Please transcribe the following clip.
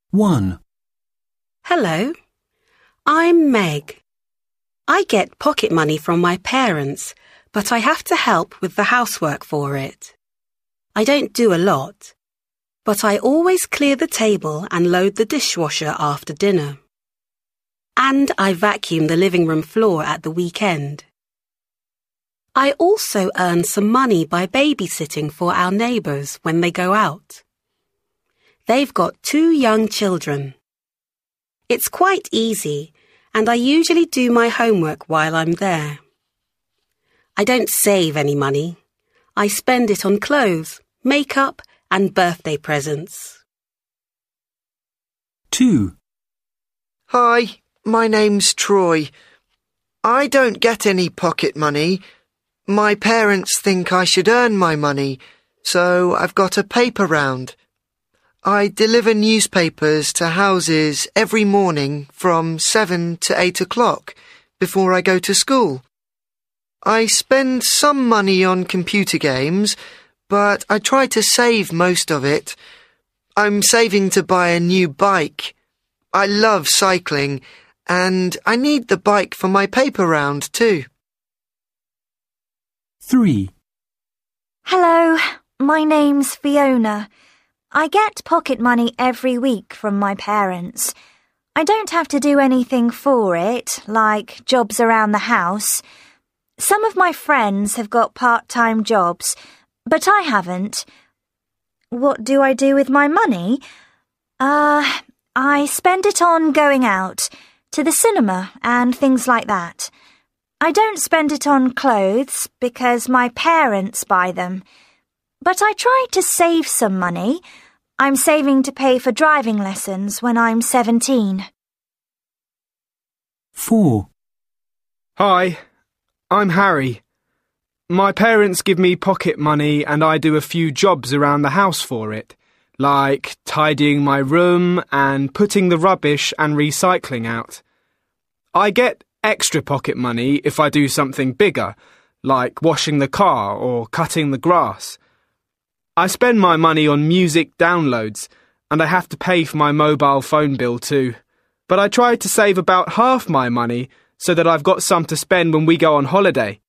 1. Hello, I'm Meg. I get pocket money from my parents, but I have to help with the housework for it. I don't do a lot, but I always clear the table and load the dishwasher after dinner. And I vacuum the living room floor at the weekend. I also earn some money by babysitting for our neighbours when they go out. They've got 2 young children. It's quite easy, and I usually do my homework while I'm there. I don't save any money. I spend it on clothes, makeup, and birthday presents. 2. Hi, my name's Troy. I don't get any pocket money. My parents think I should earn my money, so I've got a paper round. I deliver newspapers to houses every morning from 7 to 8 o'clock before I go to school. I spend some money on computer games, but I try to save most of it. I'm saving to buy a new bike. I love cycling, and I need the bike for my paper round too. 3. Hello, my name's Fiona. I get pocket money every week from my parents. I don't have to do anything for it, like jobs around the house. Some of my friends have got part-time jobs, but I haven't. What do I do with my money? I spend it on going out, to the cinema and things like that. I don't spend it on clothes because my parents buy them. But I try to save some money. I'm saving to pay for driving lessons when I'm 17. 4. Hi, I'm Harry. My parents give me pocket money and I do a few jobs around the house for it, like tidying my room and putting the rubbish and recycling out. I get extra pocket money if I do something bigger, like washing the car or cutting the grass. I spend my money on music downloads, and I have to pay for my mobile phone bill too. But I try to save about half my money so that I've got some to spend when we go on holiday.